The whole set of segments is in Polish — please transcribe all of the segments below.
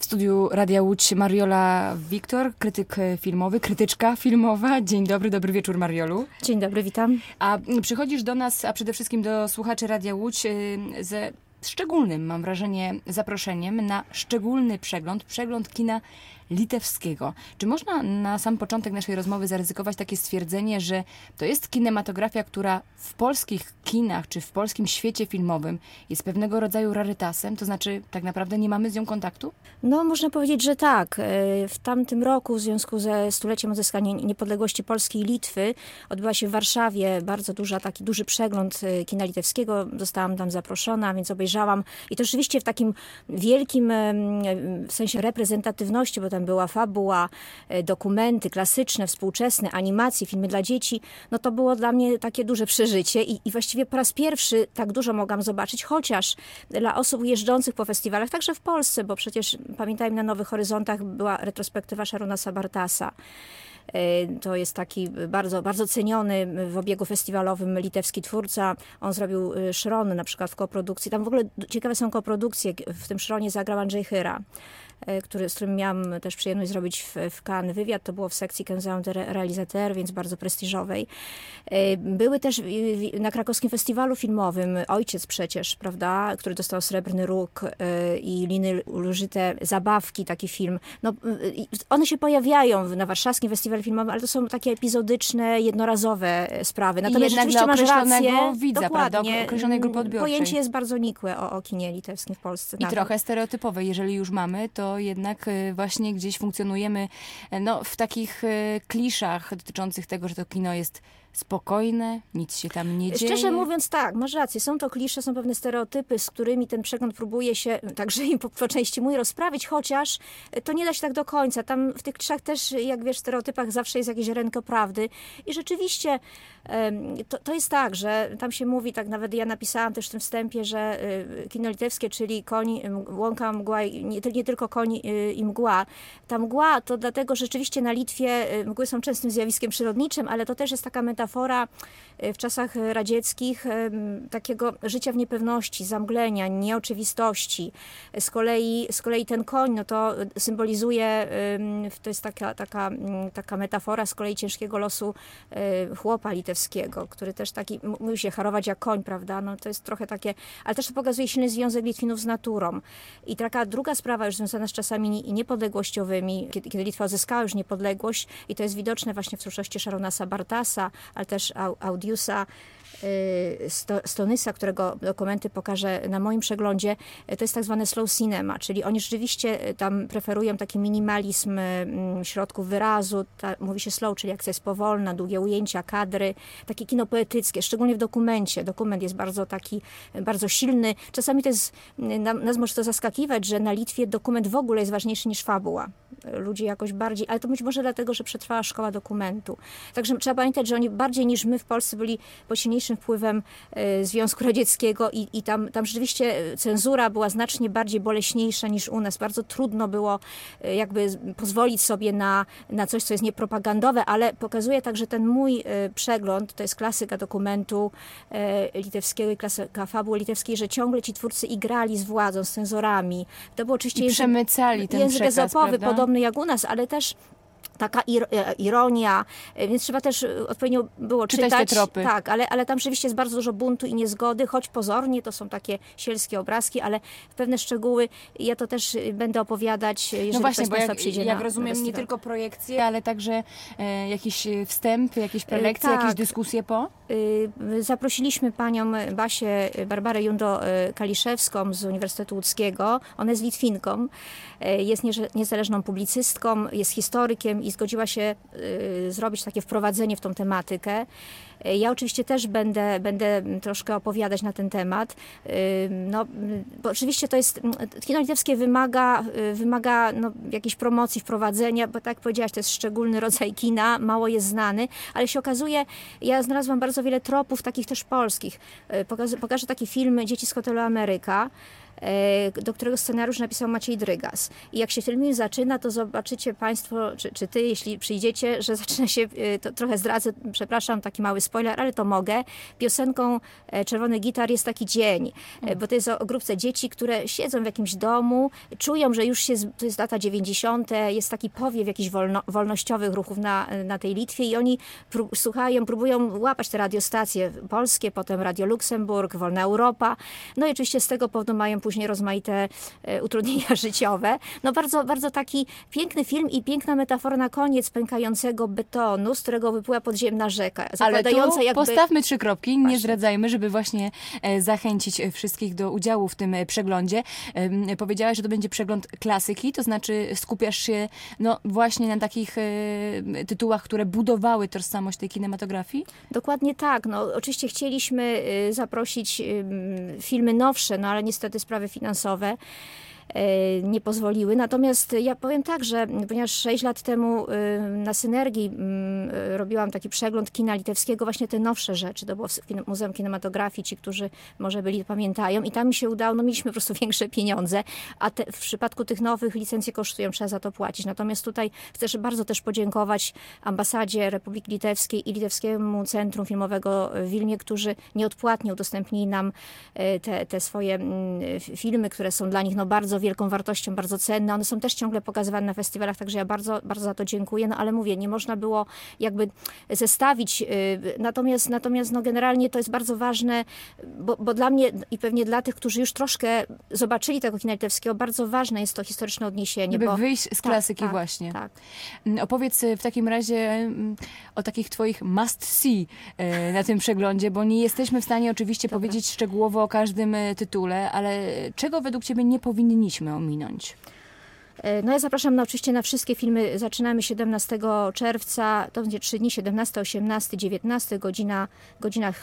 studiu Radia Łódź Mariola Wiktor, krytyk filmowy, krytyczka filmowa. Dzień dobry, dobry wieczór Mariolu. Dzień dobry, witam. A przychodzisz do nas, a przede wszystkim do słuchaczy Radia Łódź ze szczególnym, mam wrażenie, zaproszeniem na szczególny przegląd kina litewskiego. Czy można na sam początek naszej rozmowy zaryzykować takie stwierdzenie, że to jest kinematografia, która w polskich kinach, czy w polskim świecie filmowym jest pewnego rodzaju rarytasem? To znaczy, tak naprawdę nie mamy z nią kontaktu? No, można powiedzieć, że tak. W tamtym roku, w związku ze stuleciem odzyskania niepodległości Polski i Litwy, odbyła się w Warszawie bardzo taki duży przegląd kina litewskiego. Zostałam tam zaproszona, więc obejrzałam. I to rzeczywiście w takim wielkim w sensie reprezentatywności, bo tam była fabuła, dokumenty klasyczne, współczesne, animacje, filmy dla dzieci. No to było dla mnie takie duże przeżycie i właściwie po raz pierwszy tak dużo mogłam zobaczyć, chociaż dla osób jeżdżących po festiwalach, także w Polsce, bo przecież pamiętajmy, na Nowych Horyzontach była retrospektywa Sharona Sabartasa. To jest taki bardzo, bardzo ceniony w obiegu festiwalowym litewski twórca. On zrobił Szron na przykład w koprodukcji. Tam w ogóle ciekawe są koprodukcje. W tym Szronie zagrał Andrzej Chyra, z którym miałam też przyjemność zrobić w Cannes wywiad. To było w sekcji Muzeum de Realisateur, więc bardzo prestiżowej. Były też na krakowskim festiwalu filmowym Ojciec przecież, prawda, który dostał Srebrny Róg i Liny Użyte Zabawki, taki film. No, one się pojawiają na warszawskim festiwalu filmowym, ale to są takie epizodyczne, jednorazowe sprawy. Natomiast rzeczywiście masz rację, widza, prawda, określonej grupy odbiorczej. Pojęcie jest bardzo nikłe o kinie litewskim w Polsce. I trochę stereotypowe. Jeżeli już mamy, to jednak właśnie gdzieś funkcjonujemy w takich kliszach dotyczących tego, że to kino jest spokojne, nic się tam nie dzieje. Szczerze mówiąc tak, masz rację. Są to klisze, są pewne stereotypy, z którymi ten przegląd próbuje się, także im po części mój rozprawić, chociaż to nie da się tak do końca. Tam w tych kliszach też, jak wiesz, w stereotypach zawsze jest jakieś ziarenko prawdy. I rzeczywiście to jest tak, że tam się mówi, tak nawet ja napisałam też w tym wstępie, że kino litewskie, czyli koń, łąka, mgła, nie tylko koń i mgła. Ta mgła to dlatego, że rzeczywiście na Litwie mgły są częstym zjawiskiem przyrodniczym, ale to też jest taka metafora w czasach radzieckich takiego życia w niepewności, zamglenia, nieoczywistości. Z kolei ten koń, no to symbolizuje, to jest taka metafora z kolei ciężkiego losu chłopa litewskiego, który też taki, mówi się harować jak koń, prawda? No to jest trochę takie, ale też to pokazuje silny związek Litwinów z naturą. I taka druga sprawa już związana z czasami niepodległościowymi, kiedy Litwa odzyskała już niepodległość i to jest widoczne właśnie w twórczości Sharona Sabartasa, ale też Audiusa Stonysa, którego dokumenty pokażę na moim przeglądzie, to jest tak zwane slow cinema, czyli oni rzeczywiście tam preferują taki minimalizm środków wyrazu, mówi się slow, czyli akcja jest powolna, długie ujęcia, kadry, takie kino poetyckie, szczególnie w dokumencie. Dokument jest bardzo taki, bardzo silny. Czasami to jest, nas może to zaskakiwać, że na Litwie dokument w ogóle jest ważniejszy niż fabuła. Ludzie jakoś bardziej, ale to być może dlatego, że przetrwała szkoła dokumentu. Także trzeba pamiętać, że oni bardziej niż my w Polsce byli pod silniejszym wpływem Związku Radzieckiego i tam rzeczywiście cenzura była znacznie bardziej boleśniejsza niż u nas. Bardzo trudno było jakby pozwolić sobie na coś, co jest niepropagandowe, ale pokazuje także ten mój przegląd, to jest klasyka dokumentu litewskiego i klasyka fabuły litewskiej, że ciągle ci twórcy igrali z władzą, z cenzorami. To było oczywiście przemycali ten język przekaz, ezopowy, prawda? Podobny jak u nas, ale też taka ironia, więc trzeba też odpowiednio było czytać. te tropy. Tak, ale tam rzeczywiście jest bardzo dużo buntu i niezgody, choć pozornie to są takie sielskie obrazki, ale pewne szczegóły ja to też będę opowiadać, jeżeli no właśnie, ktoś z Państwa przyjdzie jak na rozumiem, festiwal. nie tylko projekcje, ale także jakiś wstęp, jakieś prelekcje, tak. jakieś dyskusje po? Zaprosiliśmy panią Basię Barbarę Jundo-Kaliszewską z Uniwersytetu Łódzkiego. Ona jest Litwinką, jest niezależną publicystką, jest historykiem i zgodziła się zrobić takie wprowadzenie w tą tematykę. Ja oczywiście też będę troszkę opowiadać na ten temat. No, bo oczywiście to jest, kino litewskie wymaga jakiejś promocji, wprowadzenia, bo tak jak powiedziałaś, to jest szczególny rodzaj kina, mało jest znany, ale się okazuje, ja znalazłam bardzo wiele tropów takich też polskich. Pokażę taki film Dzieci z hotelu Ameryka. do którego scenariusz napisał Maciej Drygas. I jak się film zaczyna, to zobaczycie Państwo, czy Ty, jeśli przyjdziecie, że zaczyna się, to trochę zdradzę, przepraszam, taki mały spoiler, ale to mogę. Piosenką Czerwony Gitar jest taki dzień, bo to jest o grupce dzieci, które siedzą w jakimś domu, czują, że już to jest lata 90., jest taki powiew jakichś wolnościowych ruchów na tej Litwie i oni słuchają, próbują łapać te radiostacje polskie, potem Radio Luksemburg, Wolna Europa. No i oczywiście z tego powodu mają później rozmaite utrudnienia życiowe. No bardzo, bardzo taki piękny film i piękna metafora na koniec pękającego betonu, z którego wypływa podziemna rzeka. Ale tu postawmy 3 kropki, nie zdradzajmy, żeby właśnie zachęcić wszystkich do udziału w tym przeglądzie. Powiedziałaś, że to będzie przegląd klasyki, to znaczy skupiasz się właśnie na takich tytułach, które budowały tożsamość tej kinematografii? Dokładnie tak. No, oczywiście chcieliśmy zaprosić filmy nowsze, no ale niestety sprawy finansowe nie pozwoliły. Natomiast ja powiem tak, że ponieważ 6 lat temu na Synergii robiłam taki przegląd kina litewskiego, właśnie te nowsze rzeczy, to było w Muzeum Kinematografii, ci, którzy może byli, pamiętają i tam mi się udało, mieliśmy po prostu większe pieniądze, a w przypadku tych nowych licencje kosztują, trzeba za to płacić. Natomiast tutaj chcę bardzo też podziękować Ambasadzie Republiki Litewskiej i Litewskiemu Centrum Filmowego w Wilnie, którzy nieodpłatnie udostępnili nam te swoje filmy, które są dla nich bardzo wielką wartością, bardzo cenne. One są też ciągle pokazywane na festiwalach, także ja bardzo, bardzo za to dziękuję. No ale mówię, nie można było jakby zestawić. Natomiast generalnie to jest bardzo ważne, bo dla mnie i pewnie dla tych, którzy już troszkę zobaczyli tego kina litewskiego, bardzo ważne jest to historyczne odniesienie. Żeby wyjść z klasyki właśnie. Tak. Opowiedz w takim razie o takich twoich must see na tym przeglądzie, bo nie jesteśmy w stanie oczywiście powiedzieć szczegółowo o każdym tytule, ale czego według ciebie nie powinniśmy ominąć? No ja zapraszam oczywiście na wszystkie filmy. Zaczynamy 17 czerwca, to będzie 3 dni, 17, 18, 19, godzinach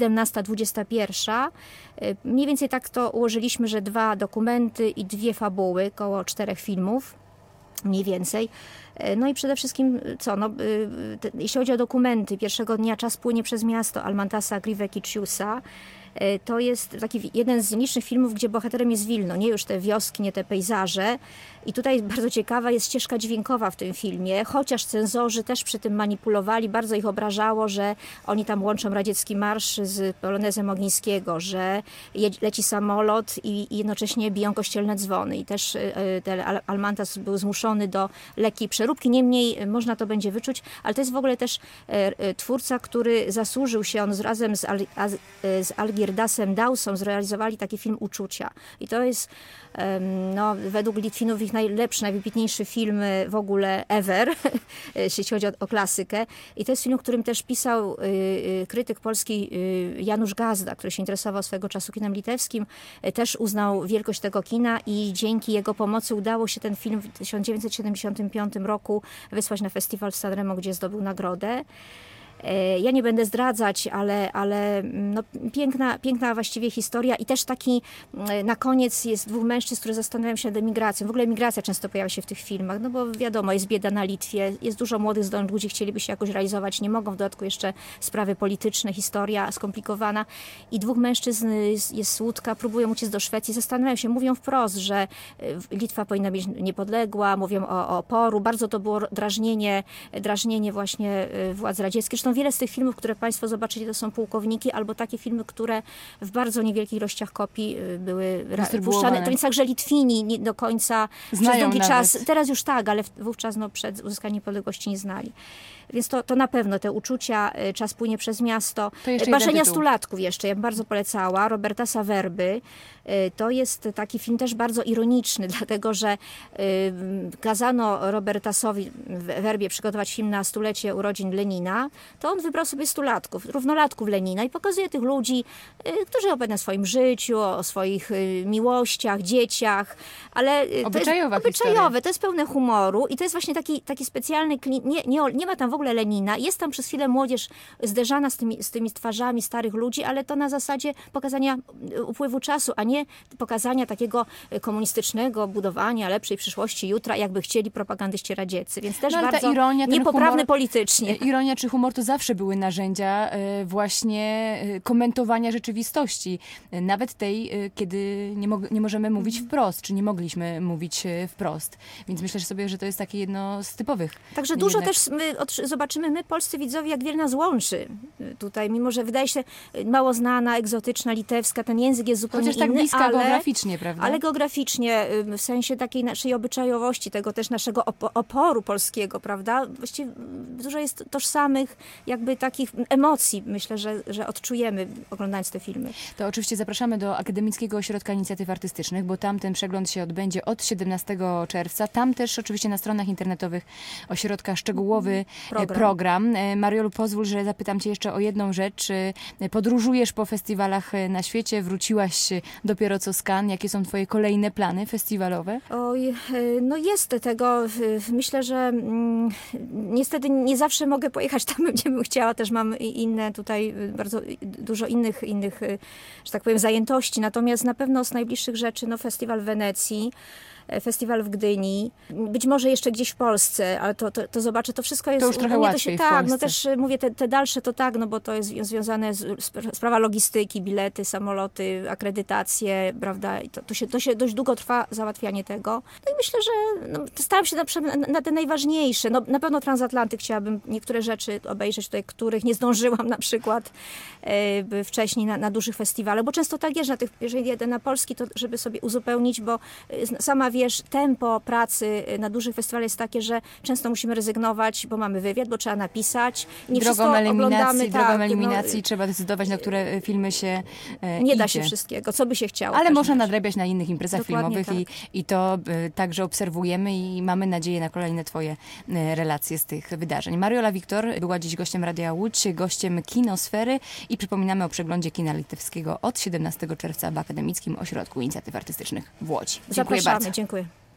17-21. Mniej więcej tak to ułożyliśmy, że 2 dokumenty i 2 fabuły, około 4 filmów. Mniej więcej. No i przede wszystkim jeśli chodzi o dokumenty, pierwszego dnia Czas płynie przez miasto Almantasa Grivekiciusa. To jest taki jeden z nielicznych filmów, gdzie bohaterem jest Wilno, nie już te wioski, nie te pejzaże. I tutaj bardzo ciekawa jest ścieżka dźwiękowa w tym filmie, chociaż cenzorzy też przy tym manipulowali, bardzo ich obrażało, że oni tam łączą radziecki marsz z polonezem Ogińskiego, że leci samolot i jednocześnie biją kościelne dzwony. I też Almantas był zmuszony do lekkiej przeróbki, niemniej można to będzie wyczuć, ale to jest w ogóle też twórca, który zasłużył się, on razem z Algirdasem Dawsą zrealizowali taki film Uczucia. I to jest według Litwinów ich najlepszy, najwybitniejszy film w ogóle ever, jeśli chodzi o klasykę. I to jest film, o którym też pisał krytyk polski Janusz Gazda, który się interesował swego czasu kinem litewskim. Też uznał wielkość tego kina i dzięki jego pomocy udało się ten film w 1975 roku wysłać na festiwal w Sanremo, gdzie zdobył nagrodę. Ja nie będę zdradzać, ale piękna właściwie historia i też taki na koniec jest 2 mężczyzn, którzy zastanawiają się nad emigracją. W ogóle emigracja często pojawia się w tych filmach, no bo wiadomo, jest bieda na Litwie, jest dużo młodych, zdolnych ludzi, chcieliby się jakoś realizować, nie mogą, w dodatku jeszcze sprawy polityczne, historia skomplikowana i 2 mężczyzn jest z Łódka, próbują uciec do Szwecji, zastanawiają się, mówią wprost, że Litwa powinna być niepodległa, mówią o oporu, bardzo to było drażnienie właśnie władz radzieckich. Zresztą wiele z tych filmów, które Państwo zobaczyli, to są Pułkowniki, albo takie filmy, które w bardzo niewielkich ilościach kopii były puszczane. To więc także Litwini nie do końca przez długi czas, teraz już tak, ale wówczas przed uzyskaniem niepodległości nie znali. Więc to na pewno te uczucia, Czas płynie przez miasto. Marzenia stulatków jeszcze, ja bym bardzo polecała. Robertasa Werby. To jest taki film też bardzo ironiczny, dlatego że kazano Robertasowi w Werbie przygotować film na 100-lecie urodzin Lenina, to on wybrał sobie stulatków, równolatków Lenina i pokazuje tych ludzi, którzy opowiadają o swoim życiu, o swoich miłościach, dzieciach, ale obyczajowe, to jest pełne humoru i to jest właśnie taki specjalny nie ma tam w ogóle Lenina, jest tam przez chwilę młodzież zderzana z tymi twarzami starych ludzi, ale to na zasadzie pokazania upływu czasu, a nie pokazania takiego komunistycznego budowania lepszej przyszłości jutra, jakby chcieli propagandyści radzieccy. Więc też bardzo ironia, niepoprawny humor, politycznie. Ironia czy humor to zawsze były narzędzia właśnie komentowania rzeczywistości. Nawet tej, kiedy nie możemy mówić wprost, czy nie mogliśmy mówić wprost. Więc myślę sobie, że to jest takie jedno z typowych. Także dużo też zobaczymy my, polscy widzowie, jak wiele nas łączy tutaj, mimo że wydaje się mało znana, egzotyczna, litewska, ten język jest zupełnie chociaż tak inny, bliska geograficznie, prawda? Ale geograficznie, w sensie takiej naszej obyczajowości, tego też naszego oporu polskiego, prawda? Właściwie dużo jest tożsamych jakby takich emocji, myślę, że odczujemy, oglądając te filmy. To oczywiście zapraszamy do Akademickiego Ośrodka Inicjatyw Artystycznych, bo tam ten przegląd się odbędzie od 17 czerwca. Tam też oczywiście na stronach internetowych ośrodka szczegółowy program. Mariolu, pozwól, że zapytam cię jeszcze o jedną rzecz. Podróżujesz po festiwalach na świecie, wróciłaś dopiero co z Cannes. Jakie są twoje kolejne plany festiwalowe? Oj, no jest tego. Myślę, że niestety nie zawsze mogę pojechać tam, gdzie bym chciała. Też mam inne tutaj, bardzo dużo innych, że tak powiem, zajętości. Natomiast na pewno z najbliższych rzeczy, no festiwal w Wenecji, festiwal w Gdyni, być może jeszcze gdzieś w Polsce, ale to zobaczę, to wszystko jest... To już trochę łatwiej w Polsce. No też mówię, te dalsze to tak, no bo to jest związane sprawa logistyki, bilety, samoloty, akredytacje, prawda, i to się dość długo trwa załatwianie tego. No i myślę, że staram się na te najważniejsze, no na pewno transatlantyk chciałabym niektóre rzeczy obejrzeć tutaj, których nie zdążyłam na przykład wcześniej na dużych festiwalach, bo często tak jest, jeżeli jedę na polski, to żeby sobie uzupełnić, bo sama wiesz, tempo pracy na dużych festiwalach jest takie, że często musimy rezygnować, bo mamy wywiad, bo trzeba napisać. Nie drogą eliminacji trzeba decydować, na które filmy się nie da się wszystkiego, co by się chciało. Ale można nadrabiać na innych imprezach filmowych tak. i to także obserwujemy i mamy nadzieję na kolejne twoje relacje z tych wydarzeń. Mariola Wiktor była dziś gościem Radia Łódź, gościem Kinosfery i przypominamy o przeglądzie kina litewskiego od 17 czerwca w Akademickim Ośrodku Inicjatyw Artystycznych w Łodzi. Dziękuję bardzo. Dziękuję.